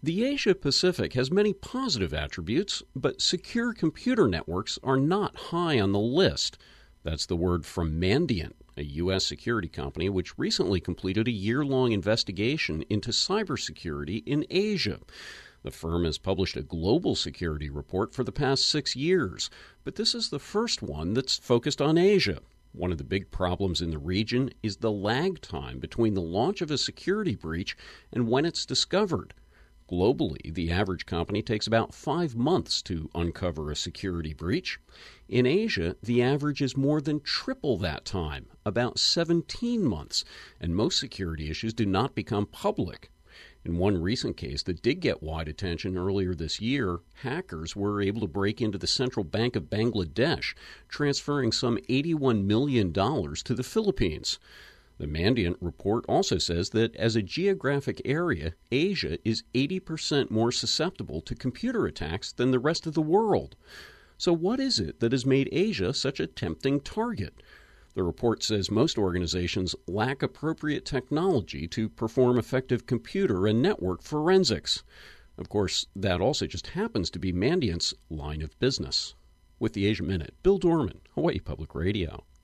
The Asia-Pacific has many positive attributes, but secure computer networks are not high on the list. That's the word from Mandiant, a U.S. security company which recently completed a year-long investigation into cybersecurity in Asia. The firm has published a global security report for the past 6 years, but this is the first one that's focused on Asia. One of the big problems in the region is the lag time between the launch of a security breach and when it's discovered. Globally, the average company takes about 5 months to uncover a security breach. In Asia, the average is more than triple that time, about 17 months, and most security issues do not become public. In one recent case that did get wide attention earlier this year, hackers were able to break into the Central Bank of Bangladesh, transferring some $81 million to the Philippines. The Mandiant report also says that as a geographic area, Asia is 80% more susceptible to computer attacks than the rest of the world. So what is it that has made Asia such a tempting target? The report says most organizations lack appropriate technology to perform effective computer and network forensics. Of course, that also just happens to be Mandiant's line of business. With the Asia Minute, Bill Dorman, Hawaii Public Radio.